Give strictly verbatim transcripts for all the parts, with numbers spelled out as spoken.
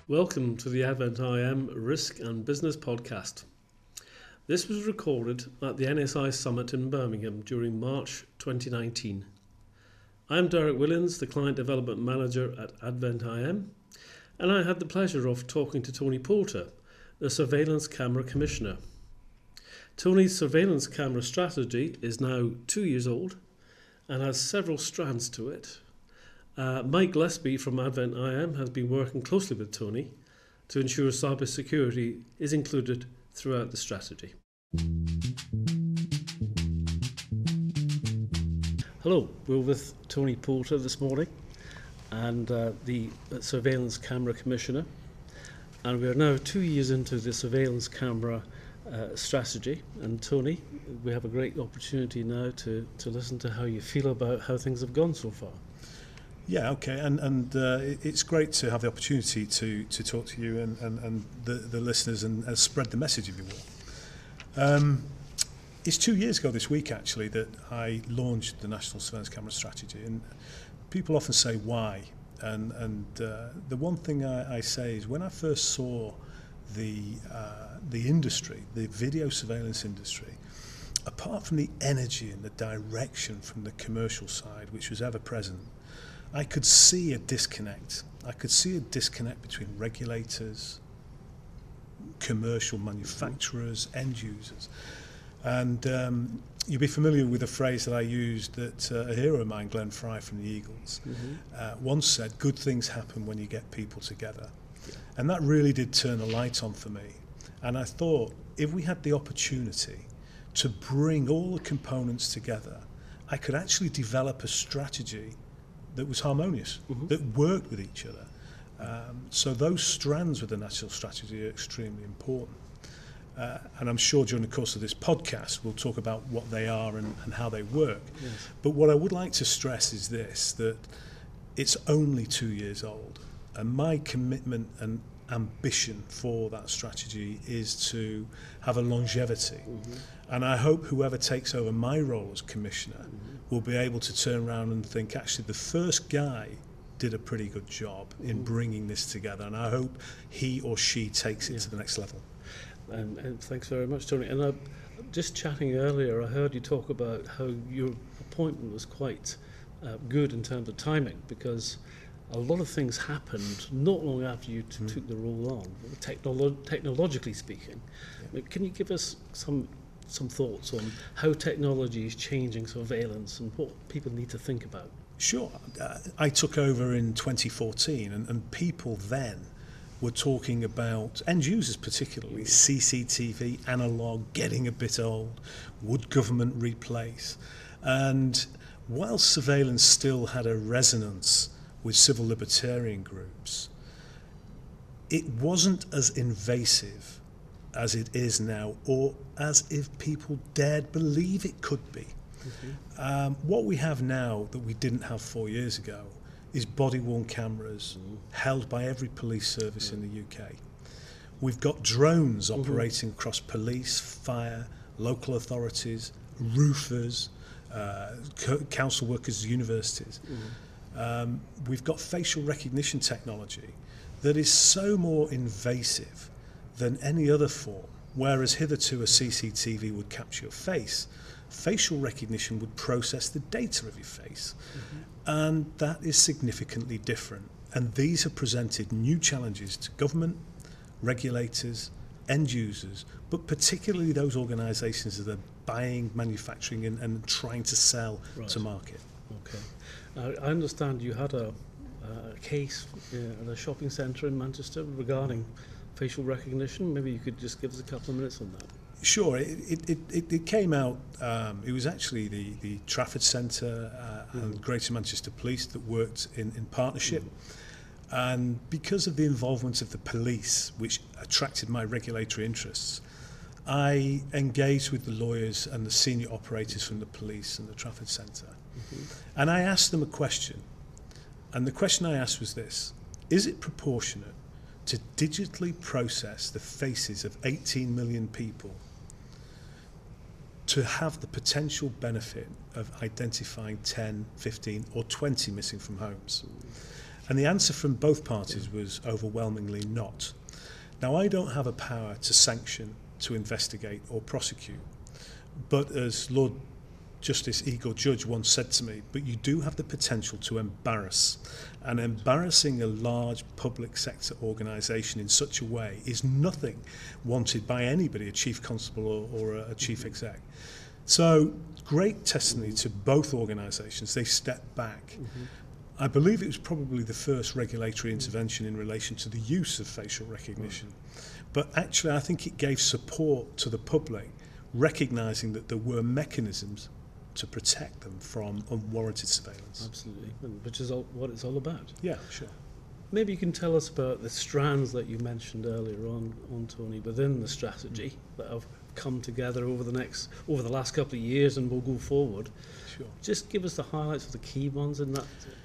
Welcome to the Advent I M Risk and Business Podcast. This was recorded at the N S I Summit in Birmingham during March twenty nineteen. I'm Derek Willens, the Client Development Manager at Advent I M, and I had the pleasure of talking to Tony Poulter, the Surveillance Camera Commissioner. Tony's surveillance camera strategy is now two years old and has several strands to it. Uh, Mike Gillespie from Advent I M has been working closely with Tony to ensure cybersecurity is included throughout the strategy. Hello, we're with Tony Poulter this morning and uh, the Surveillance Camera Commissioner, and we are now two years into the surveillance camera uh, strategy. And Tony, we have a great opportunity now to, to listen to how you feel about how things have gone so far. Yeah, okay, and and uh, it's great to have the opportunity to to talk to you and, and, and the, the listeners and, and spread the message, if you will. Um, it's two years ago this week, actually, that I launched the National Surveillance Camera Strategy, and people often say why, and and uh, the one thing I, I say is when I first saw the uh, the industry, the video surveillance industry, apart from the energy and the direction from the commercial side, which was ever present, I could see a disconnect. I could see a disconnect between regulators, commercial manufacturers, end users. And um, you'll be familiar with a phrase that I used that uh, a hero of mine, Glenn Fry from the Eagles, mm-hmm. uh, once said, good things happen when you get people together. Yeah. And that really did turn a light on for me. And I thought, if we had the opportunity to bring all the components together, I could actually develop a strategy that was harmonious, mm-hmm. that worked with each other. Um, so those strands with the national strategy are extremely important. Uh, and I'm sure during the course of this podcast, we'll talk about what they are and, and how they work. Yes. But what I would like to stress is this, that it's only two years old. And my commitment and ambition for that strategy is to have a longevity. Mm-hmm. And I hope whoever takes over my role as commissioner mm-hmm. will be able to turn around and think, actually, the first guy did a pretty good job mm-hmm. in bringing this together. And I hope he or she takes it yeah. to the next level. And, and thanks very much, Tony. And uh, just chatting earlier, I heard you talk about how your appointment was quite uh, good in terms of timing, because a lot of things happened not long after you t- mm. took the role on, technolo- technologically speaking. Yeah. Can you give us some some thoughts on how technology is changing surveillance and what people need to think about? Sure. Uh, I took over in twenty fourteen, and, and people then were talking about, end users particularly, mm. C C T V, analog, getting a bit old, would government replace? And while surveillance still had a resonance with civil libertarian groups, it wasn't as invasive as it is now, or as if people dared believe it could be. Mm-hmm. Um, what we have now that we didn't have four years ago is body-worn cameras mm-hmm. held by every police service mm-hmm. in the U K. We've got drones mm-hmm. operating across police, fire, local authorities, roofers, uh, co- council workers, universities. Mm-hmm. Um, we've got facial recognition technology that is so more invasive than any other form, whereas hitherto a C C T V would capture your face. Facial recognition would process the data of your face, mm-hmm. and that is significantly different. And these have presented new challenges to government, regulators, end users, but particularly those organisations that are buying, manufacturing and, and trying to sell right. to market. Okay. Uh, I understand you had a, a case uh, at a shopping centre in Manchester regarding facial recognition. Maybe you could just give us a couple of minutes on that. Sure. It it, it, it came out, um, it was actually the, the Trafford Centre uh, mm. and Greater Manchester Police that worked in, in partnership. Mm. And because of the involvement of the police, which attracted my regulatory interests, I engaged with the lawyers and the senior operators from the police and the Trafford Centre. Mm-hmm. And I asked them a question. And the question I asked was this: is it proportionate to digitally process the faces of eighteen million people to have the potential benefit of identifying ten, fifteen or twenty missing from homes? And the answer from both parties was overwhelmingly not. Now, I don't have a power to sanction, to investigate or prosecute. But as Lord Justice Igor Judge once said to me, but you do have the potential to embarrass. And embarrassing a large public sector organisation in such a way is nothing wanted by anybody, a chief constable or, or a, a chief exec. So great testimony to both organisations. They stepped back. Mm-hmm. I believe it was probably the first regulatory intervention in relation to the use of facial recognition. Right. But actually, I think it gave support to the public, recognising that there were mechanisms to protect them from unwarranted surveillance. Absolutely, and which is all, what it's all about. Yeah, sure. Maybe you can tell us about the strands that you mentioned earlier on, on Tony, within the strategy that have come together over the next, over the last couple of years and will go forward. Sure. Just give us the highlights of the key ones in that,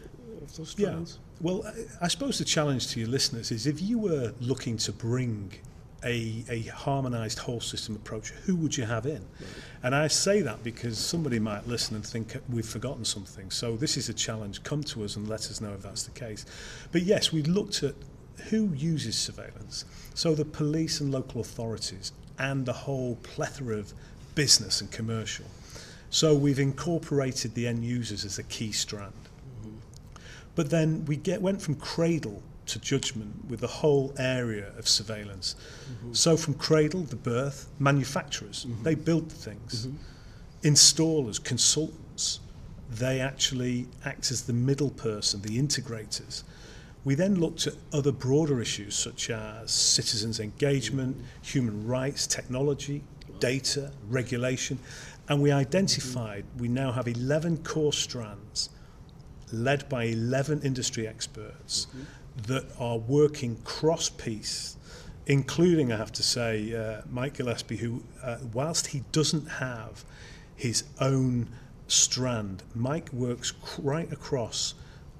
of those strands. Yeah. Well, I, I suppose the challenge to your listeners is if you were looking to bring a, a harmonised whole system approach, who would you have in? Right. And I say that because somebody might listen and think we've forgotten something. So this is a challenge. Come to us and let us know if that's the case. But yes, we looked at who uses surveillance. So the police and local authorities and the whole plethora of business and commercial. So we've incorporated the end users as a key strand. Mm-hmm. But then we get went from cradle to judgment with the whole area of surveillance. Mm-hmm. So from cradle, the birth, manufacturers, mm-hmm. they build things. Mm-hmm. Installers, consultants, they actually act as the middle person, the integrators. We then looked at other broader issues such as citizens' engagement, mm-hmm. human rights, technology, data, regulation, and we identified mm-hmm. we now have eleven core strands led by eleven industry experts mm-hmm. that are working cross-piece, including, I have to say, uh, Mike Gillespie, who, uh, whilst he doesn't have his own strand, Mike works right across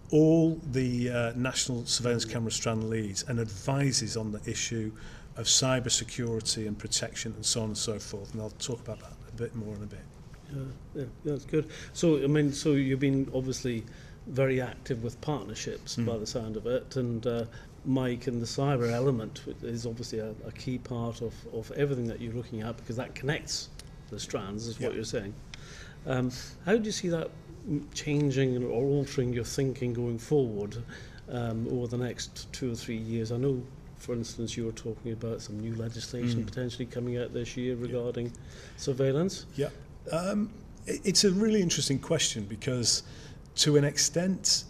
all the uh, national surveillance camera strand leads and advises on the issue of cyber security and protection and so on and so forth. And I'll talk about that a bit more in a bit. Yeah, yeah, that's good. So, I mean, so you've been obviously very active with partnerships mm. by the sound of it, and uh, Mike and the cyber element is obviously a, a key part of, of everything that you're looking at, because that connects the strands, is what yeah. you're saying. Um, how do you see that changing or altering your thinking going forward um, over the next two or three years? I know, for instance, you were talking about some new legislation mm. potentially coming out this year regarding yeah. surveillance. Yeah, um, it's a really interesting question, because to an extent,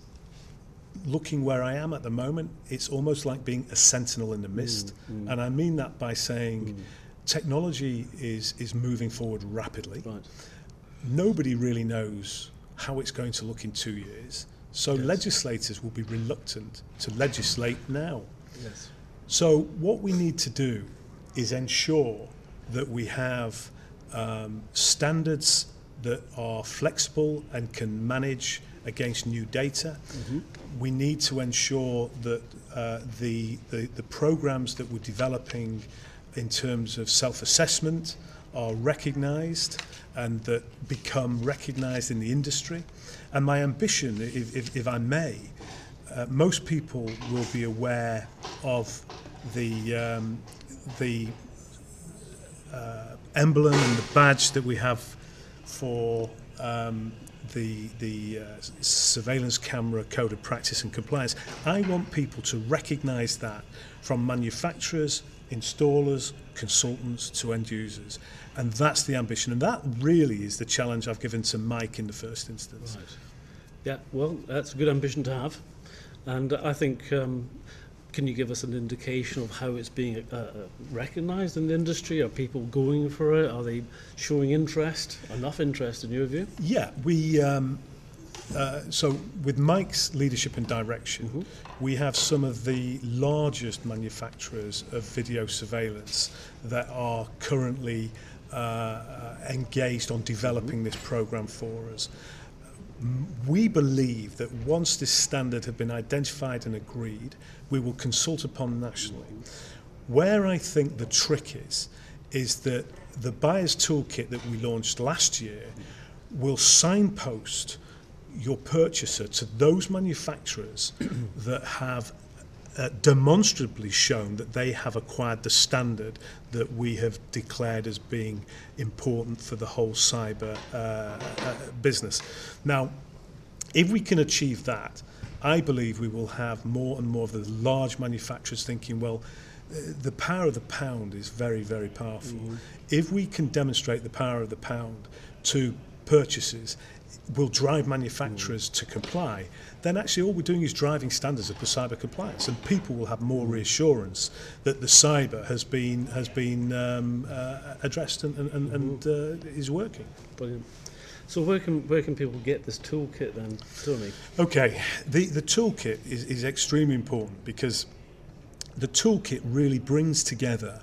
looking where I am at the moment, it's almost like being a sentinel in the mist. Mm, mm. And I mean that by saying mm. technology is, is moving forward rapidly. Right. Nobody really knows how it's going to look in two years. So yes. legislators will be reluctant to legislate now. Yes. So what we need to do is ensure that we have um, standards that are flexible and can manage against new data. Mm-hmm. We need to ensure that uh, the, the, the programs that we're developing in terms of self-assessment are recognised and that become recognised in the industry. And my ambition, if, if, if I may, uh, most people will be aware of the, um, the uh, emblem and the badge that we have for um, the, the uh, surveillance camera code of practice and compliance. I want people to recognise that, from manufacturers, installers, consultants to end users. And that's the ambition. And that really is the challenge I've given to Mike in the first instance. Right. Yeah, well, that's a good ambition to have. And I think, um, can you give us an indication of how it's being uh, recognised in the industry? Are people going for it? Are they showing interest, enough interest in your view? Yeah, we... Um, Uh, so with Mike's leadership and direction, mm-hmm. we have some of the largest manufacturers of video surveillance that are currently uh, engaged on developing mm-hmm. this program for us. We believe that once this standard has been identified and agreed, we will consult upon nationally. Mm-hmm. Where I think the trick is, is that the buyer's toolkit that we launched last year will signpost your purchaser to those manufacturers that have uh, demonstrably shown that they have acquired the standard that we have declared as being important for the whole cyber uh, uh, business. Now, if we can achieve that, I believe we will have more and more of the large manufacturers thinking, well, the power of the pound is very, very powerful. Mm-hmm. If we can demonstrate the power of the pound to purchases, will drive manufacturers mm. to comply, then actually all we're doing is driving standards up for cyber compliance, and people will have more reassurance that the cyber has been has been um, uh, addressed and, and, and uh, is working. Brilliant. So where can where can people get this toolkit then, Tony? Okay, the the toolkit is, is extremely important, because the toolkit really brings together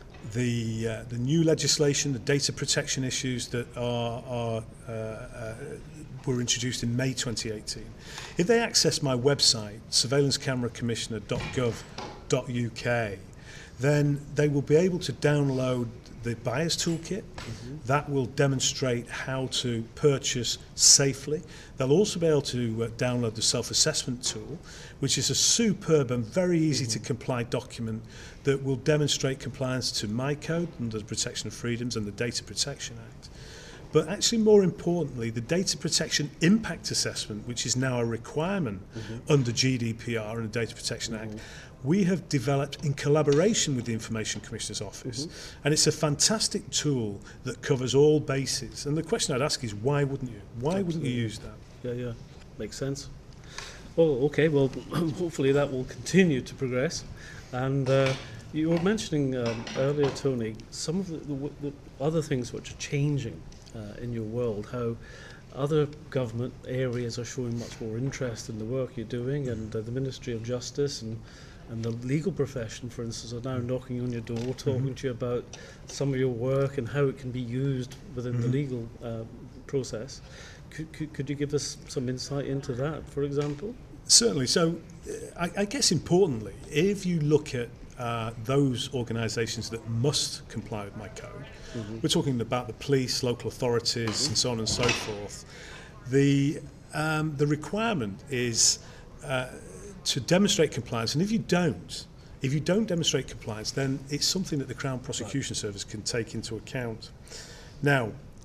the uh, the new legislation, the data protection issues that are, are uh, uh, were introduced in May twenty eighteen. If they access my website, surveillance camera commissioner dot gov dot U K, then they will be able to download the buyer's toolkit. Mm-hmm. That will demonstrate how to purchase safely. They'll also be able to uh, download the self-assessment tool, which is a superb and very easy mm-hmm. to comply document that will demonstrate compliance to my code under the Protection of Freedoms and the Data Protection Act. But actually, more importantly, the Data Protection Impact Assessment, which is now a requirement mm-hmm. under G D P R and the Data Protection Act, mm-hmm. we have developed in collaboration with the Information Commissioner's Office. Mm-hmm. And it's a fantastic tool that covers all bases. And the question I'd ask is, why wouldn't you? Why Absolutely. wouldn't you use that? Yeah, yeah, makes sense. Well, okay, well, hopefully that will continue to progress. And uh, you were mentioning um, earlier, Tony, some of the, the, the other things which are changing uh, in your world, how other government areas are showing much more interest in the work you're doing, and uh, the Ministry of Justice and, and the legal profession, for instance, are now knocking on your door, talking mm-hmm. to you about some of your work and how it can be used within mm-hmm. the legal uh, process. Could, could, could you give us some insight into that, for example? Certainly. So uh, I, I guess importantly, if you look at uh, those organisations that must comply with my code, mm-hmm. we're talking about the police, local authorities, mm-hmm. and so on and so forth. The, um, the requirement is uh, to demonstrate compliance, and if you don't, if you don't demonstrate compliance, then it's something that the Crown Prosecution right. Service can take into account. Now,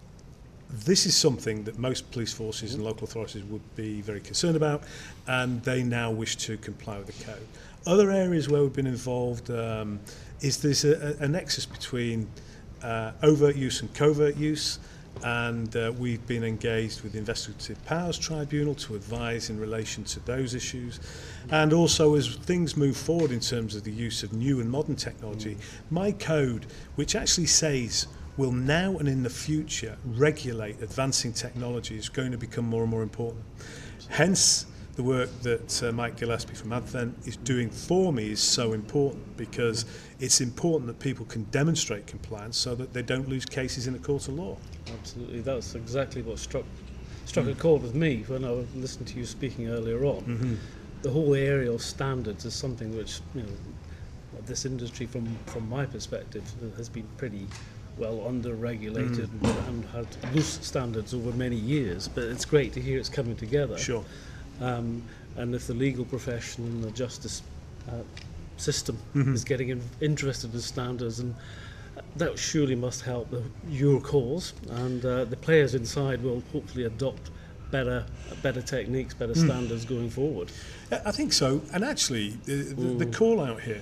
this is something that most police forces and local authorities would be very concerned about, and they now wish to comply with the code. Other areas where we've been involved um, is there's a, a nexus between uh, overt use and covert use, and uh, we've been engaged with the Investigative Powers Tribunal to advise in relation to those issues. And also, as things move forward in terms of the use of new and modern technology, my code, which actually says will now and in the future regulate advancing technology, is going to become more and more important. Hence, the work that uh, Mike Gillespie from Advent is doing for me is so important, because it's important that people can demonstrate compliance so that they don't lose cases in a court of law. Absolutely, that's exactly what struck struck mm. a chord with me when I listened to you speaking earlier on. Mm-hmm. The whole area of standards is something which, you know, this industry, from from my perspective, has been pretty well under-regulated mm. and had loose standards over many years, but it's great to hear it's coming together. Sure. Um, and if the legal profession and the justice uh, system mm-hmm. is getting in, interested in standards, and that surely must help the, your cause, and uh, the players inside will hopefully adopt better better techniques, better mm. standards going forward. I think so, and actually the, the, the call out here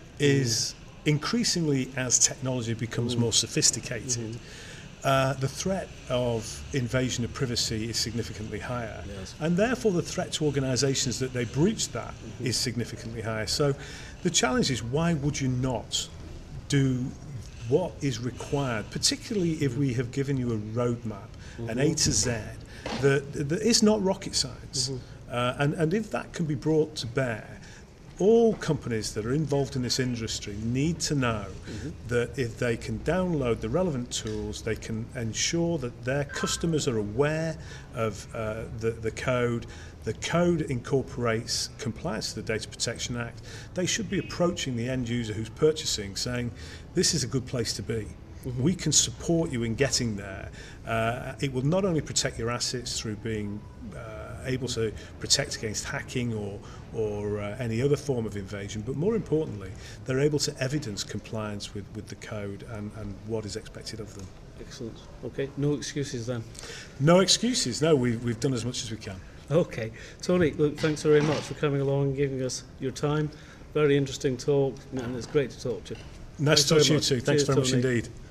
is mm. increasingly as technology becomes mm. more sophisticated, mm-hmm. Uh, the threat of invasion of privacy is significantly higher, yes. and therefore the threat to organisations that they breach that mm-hmm. is significantly higher. So the challenge is, why would you not do what is required, particularly if we have given you a roadmap, mm-hmm. an A to Z, that, that is not rocket science, mm-hmm. uh, and, and if that can be brought to bear, all companies that are involved in this industry need to know mm-hmm. that if they can download the relevant tools, they can ensure that their customers are aware of uh, the, the code. The code incorporates compliance to the Data Protection Act. They should be approaching the end user who's purchasing, saying, this is a good place to be. Mm-hmm. We can support you in getting there. Uh, it will not only protect your assets through being uh, able to protect against hacking or, or uh, any other form of invasion, but more importantly, they're able to evidence compliance with, with the code and, and what is expected of them. Excellent. Okay, no excuses then. No excuses, no, we've, we've done as much as we can. Okay, Tony, look, thanks very much for coming along and giving us your time. Very interesting talk, and it's great to talk to you. Nice Thanks to talk to very you much. too. Thanks Cheers, very much Tony. indeed.